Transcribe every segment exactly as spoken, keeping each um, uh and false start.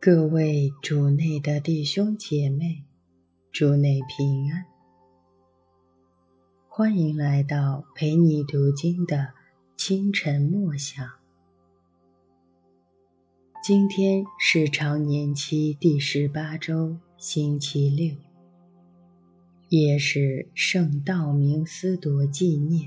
各位主内的弟兄姐妹，主内平安。欢迎来到陪你读经的清晨默想。今天是常年期第十八周，星期六，也是圣道明司铎纪念。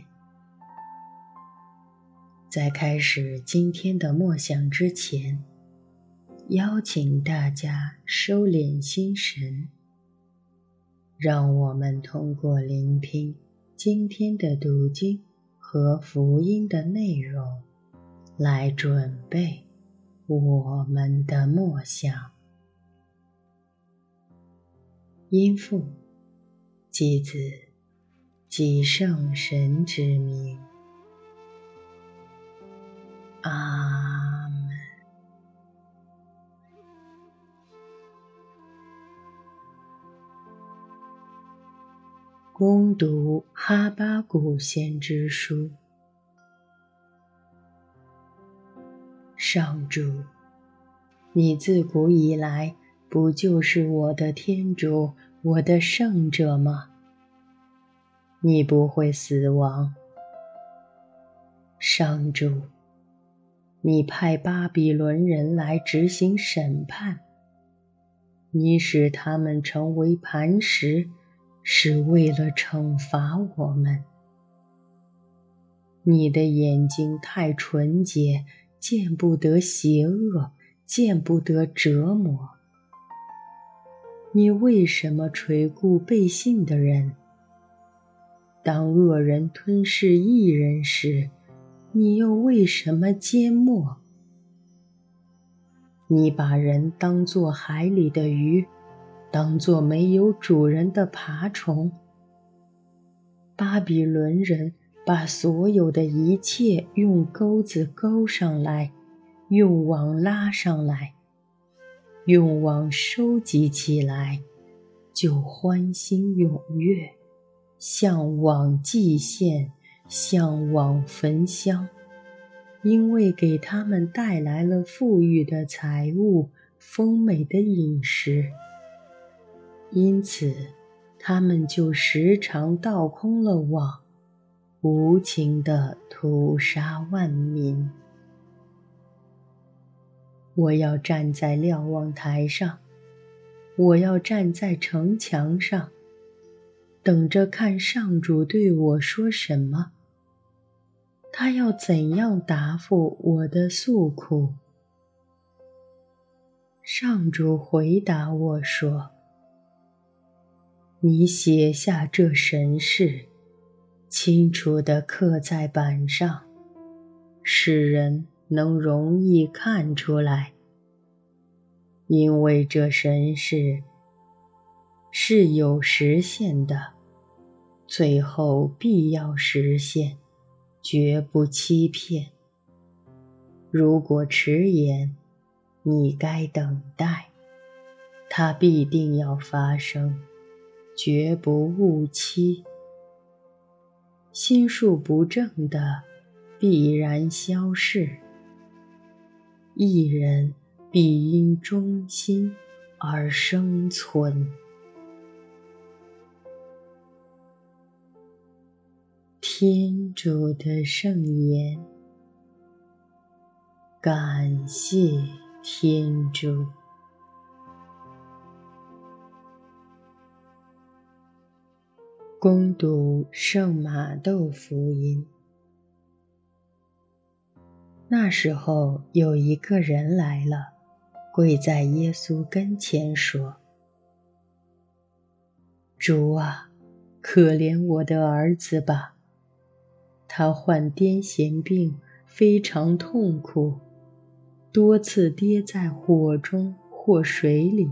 在开始今天的默想之前，邀请大家收敛心神，让我们通过聆听今天的读经和福音的内容，来准备我们的默想。因父及子及圣神之名，阿们。恭读哈巴谷先知书。上主，你自古以来不就是我的天主，我的圣者吗？你不会死亡。上主，你派巴比伦人来执行审判，你使他们成为磐石，是为了惩罚我们。你的眼睛太纯洁，见不得邪恶，见不得折磨。你为什么垂顾背信的人？当恶人吞噬义人时，你又为什么缄默？你把人当作海里的鱼，当作没有主人的爬虫。巴比伦人把所有的一切用钩子勾上来，用网拉上来，用网收集起来，就欢欣踊跃，向网祭献，向网焚香，因为给他们带来了富裕的财物，丰美的饮食。因此他们就时常倒空了网，无情地屠杀万民。我要站在瞭望台上，我要站在城墙上，等着看上主对我说什么。他要怎样答复我的诉苦？上主回答我说，你写下这神事，清楚地刻在板上，使人能容易看出来。因为这神事是有实现的，最后必要实现，绝不欺骗。如果迟延，你该等待，它必定要发生，绝不误期。心术不正的必然消逝，义人必因忠心而生存。天主的圣言，感谢天主。恭读圣马窦福音。那时候有一个人来了，跪在耶稣跟前说，主啊，可怜我的儿子吧，他患癫痫病，非常痛苦，多次跌在火中或水里。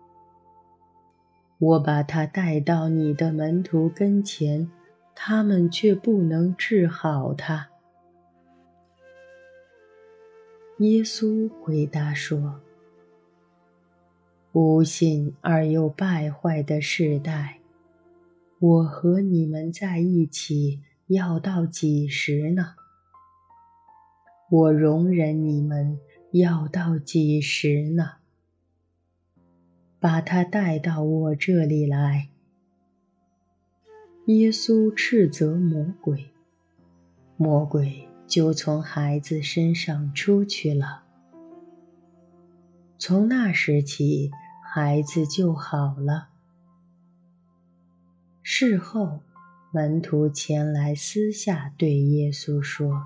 我把他带到你的门徒跟前，他们却不能治好他。耶稣回答说，无信而又败坏的世代，我和你们在一起要到几时呢？我容忍你们要到几时呢？ 把他带到我这里来。”耶稣斥责魔鬼，魔鬼就从孩子身上出去了。从那时起，孩子就好了。事后，门徒前来私下对耶稣说：“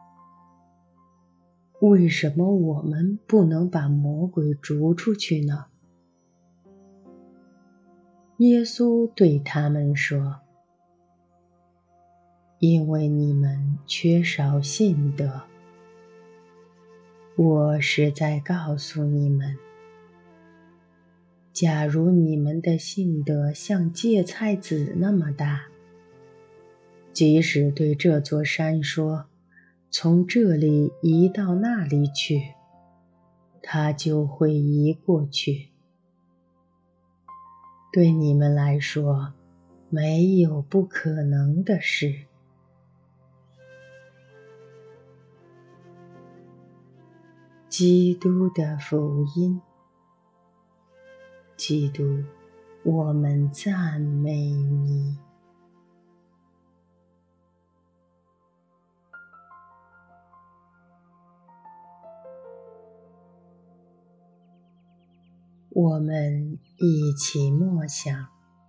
为什么我们不能把魔鬼逐出去呢？”耶稣对他们说：“因为你们缺少信德。我实在告诉你们，假如你们的信德像芥菜籽那么大，即使对这座山说，从这里移到那里去，它就会移过去。对你们来说，没有不可能的事。”基督的福音。基督，我们赞美你。我们一起默想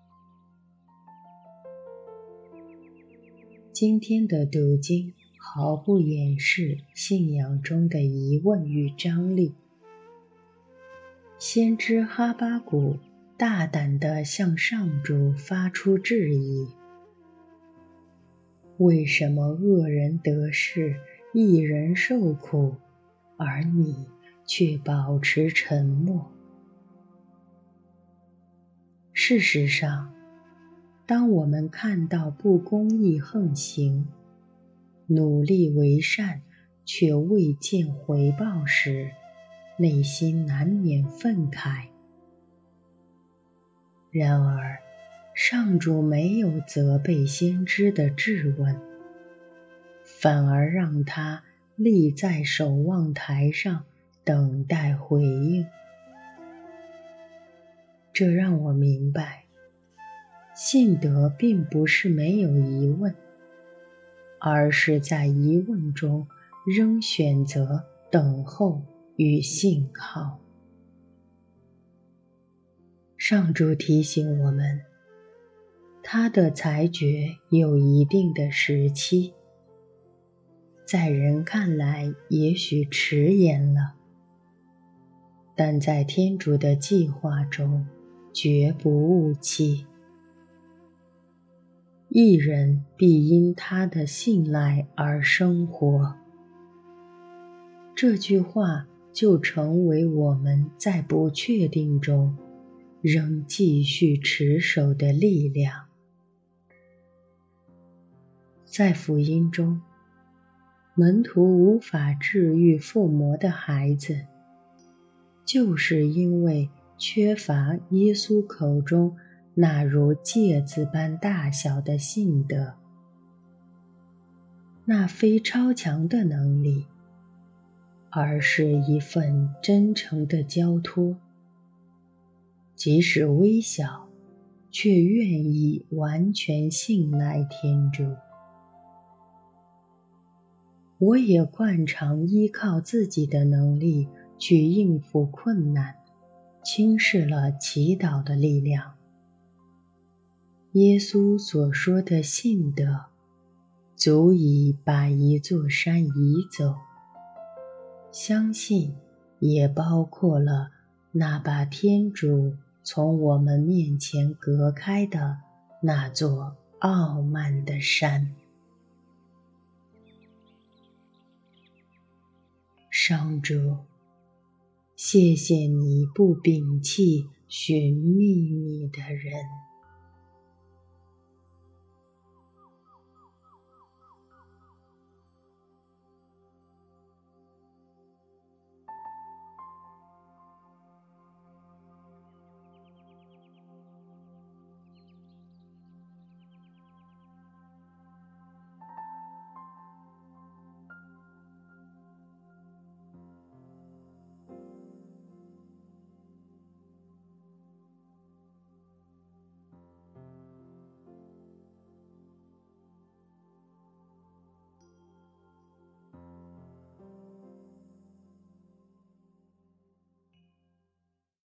今天的读经，毫不掩饰信仰中的疑问与张力。先知哈巴谷大胆地向上主发出质疑：为什么恶人得势，义人受苦，而你却保持沉默？事实上，当我们看到不公义横行，努力为善却未见回报时，内心难免愤慨。然而，上主没有责备先知的质问，反而让他立在守望台上等待回应。这让我明白，信德并不是没有疑问，而是在疑问中仍选择等候与信靠。上主提醒我们，他的裁决有一定的时期，在人看来也许迟延了，但在天主的计划中绝不误期。义人必因他的信赖而生活。这句话就成为我们在不确定中仍继续持守的力量。在福音中，门徒无法治愈附魔的孩子，就是因为缺乏耶稣口中那如芥子般大小的信德。那非超强的能力，而是一份真诚的交托，即使微小，却愿意完全信赖天主。我也惯常依靠自己的能力去应付困难，轻视了祈祷的力量。耶稣所说的信德，足以把一座山移走，相信也包括了那把天主从我们面前隔开的那座傲慢的山。上主，谢谢你不摒弃寻觅你的人。